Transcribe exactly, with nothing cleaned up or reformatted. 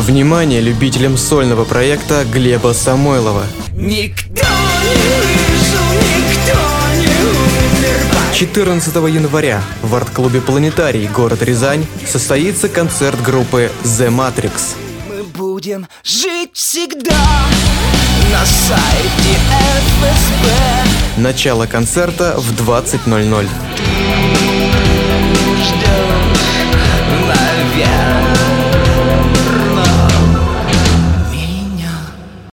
Внимание любителям сольного проекта Глеба Самойлова. Никто не выжил, никто не умер. четырнадцатого января в арт-клубе «Планетарий», город Рязань, состоится концерт группы The Matrix. Мы будем жить всегда на сайте эф эс бэ. Начало концерта в двадцать ноль ноль. Ждем, наверное.